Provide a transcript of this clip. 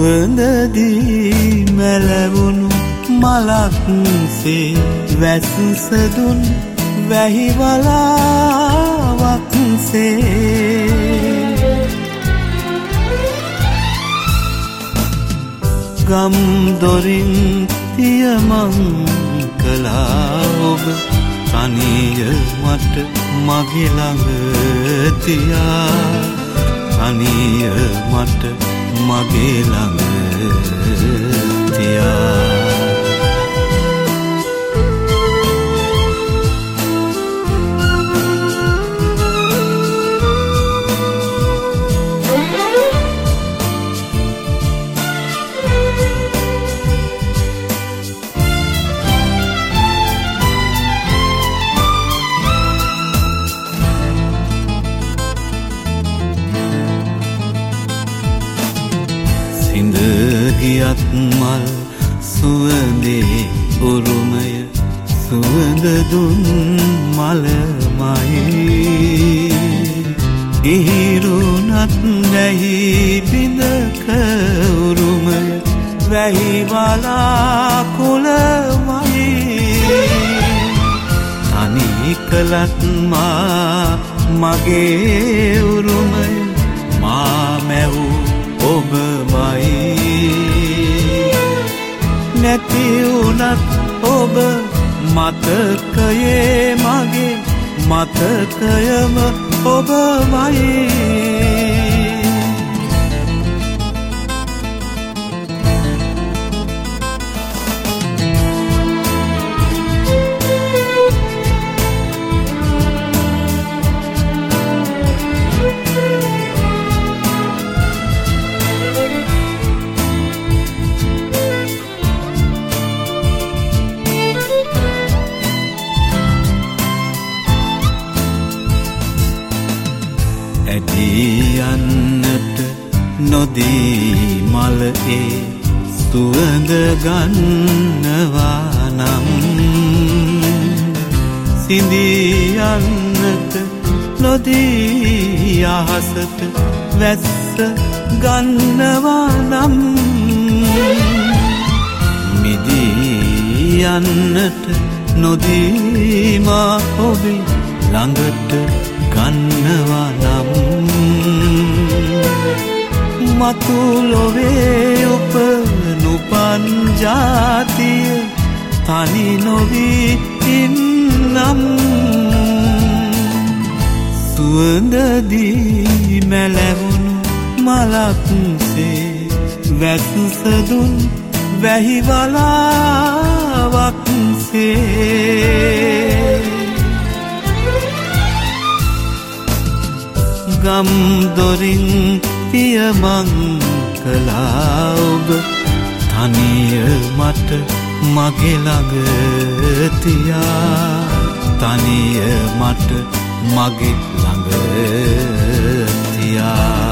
සුවඳදී මැලවුණු මලක්සේ වැස්සදුන් වැහිවලාවක්සේ ගම් දොරින් තියමං කළා ඔබ තනිය මට මගේ ළඟ තියා තනිය මට මගේ ළඟ තියා ගියත් මල් සුවඳේ උරුමය සුවඳ දුන් මලමයි ඉහිරුණත් නැහි බිඳක උරුමය වැහිවලා කුලමයි තනි කළත් මා මගේ උරුමය මා මැවූ ඔබමයි නැති වුණත් ඔබ මතකයේ මගේ මතකයම ඔබමයි ඇදියන්නට නොදී මලේ සුවඳ ගන්නවා නම් සිඳියන්නට නොදී අහසට වැස්ස ගන්නවා නම් මිදියන්නට නොදී මා ඔබේ ළඟට ගන්නවා නම් මතුලොවේ උපනුපන් ජාතිය තනි නොවී ඉන්නම් සුවඳදී මැලවුණු මලක්සේ වැස්සදුන් වැහිවලාවක්සේ ගම් දොරින් පියමං කළා ඔබ තනිය මට මගේ ළඟ තියා තනිය මට මගේ ළඟ තියා